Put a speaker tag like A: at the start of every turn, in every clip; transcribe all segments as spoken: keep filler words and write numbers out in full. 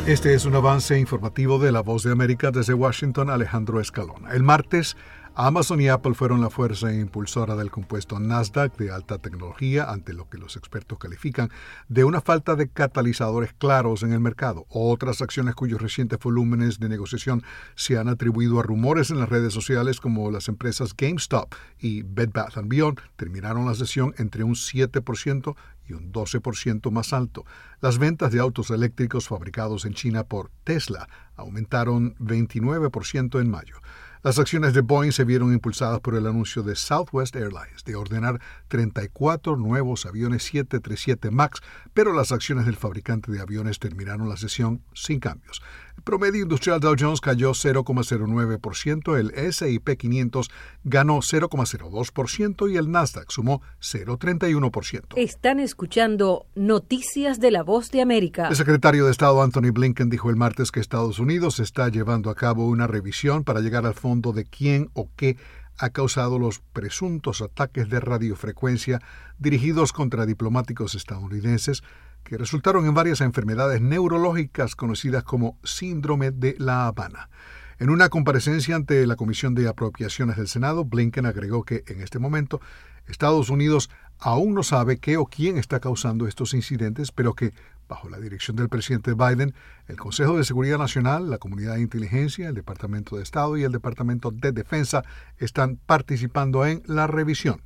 A: Este es un avance informativo de La Voz de América desde Washington, Alejandro Escalona. El martes, Amazon y Apple fueron la fuerza impulsora del compuesto Nasdaq de alta tecnología ante lo que los expertos califican de una falta de catalizadores claros en el mercado. Otras acciones cuyos recientes volúmenes de negociación se han atribuido a rumores en las redes sociales como las empresas GameStop y Bed Bath and Beyond terminaron la sesión entre un siete por ciento y un doce por ciento más alto. Las ventas de autos eléctricos fabricados en China por Tesla aumentaron veintinueve por ciento en mayo. Las acciones de Boeing se vieron impulsadas por el anuncio de Southwest Airlines de ordenar treinta y cuatro nuevos aviones siete treinta y siete MAX, pero las acciones del fabricante de aviones terminaron la sesión sin cambios. El promedio industrial Dow Jones cayó cero coma cero nueve por ciento, el ese y pe quinientos ganó cero coma cero dos por ciento y el Nasdaq sumó cero coma treinta y uno por ciento.
B: Están escuchando Noticias de La Voz de América.
A: El secretario de Estado Anthony Blinken dijo el martes que Estados Unidos está llevando a cabo una revisión para llegar al fondo de quién o qué ha causado los presuntos ataques de radiofrecuencia dirigidos contra diplomáticos estadounidenses que resultaron en varias enfermedades neurológicas conocidas como síndrome de La Habana. En una comparecencia ante la Comisión de Apropiaciones del Senado, Blinken agregó que en este momento Estados Unidos aún no sabe qué o quién está causando estos incidentes, pero que, bajo la dirección del presidente Biden, el Consejo de Seguridad Nacional, la Comunidad de Inteligencia, el Departamento de Estado y el Departamento de Defensa están participando en la revisión.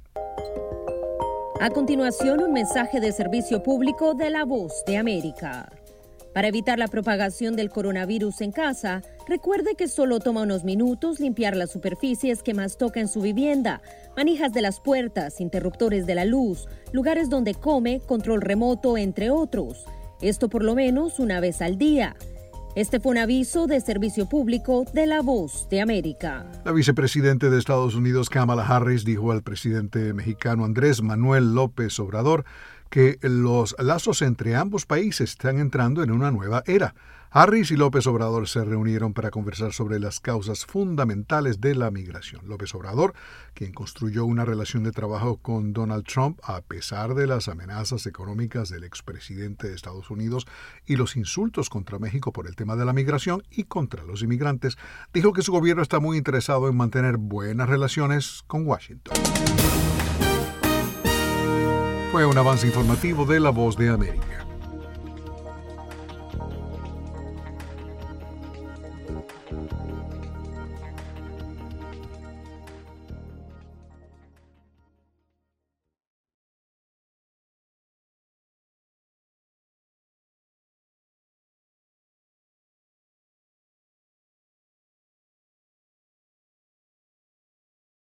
B: A continuación, un mensaje de servicio público de La Voz de América. Para evitar la propagación del coronavirus en casa, recuerde que solo toma unos minutos limpiar las superficies que más toca en su vivienda, manijas de las puertas, interruptores de la luz, lugares donde come, control remoto, entre otros. Esto por lo menos una vez al día. Este fue un aviso de servicio público de La Voz de América.
A: La vicepresidenta de Estados Unidos, Kamala Harris, dijo al presidente mexicano Andrés Manuel López Obrador que los lazos entre ambos países están entrando en una nueva era. Harris y López Obrador se reunieron para conversar sobre las causas fundamentales de la migración. López Obrador, quien construyó una relación de trabajo con Donald Trump a pesar de las amenazas económicas del expresidente de Estados Unidos y los insultos contra México por el tema de la migración y contra los inmigrantes, dijo que su gobierno está muy interesado en mantener buenas relaciones con Washington. Fue un avance informativo de La Voz de América.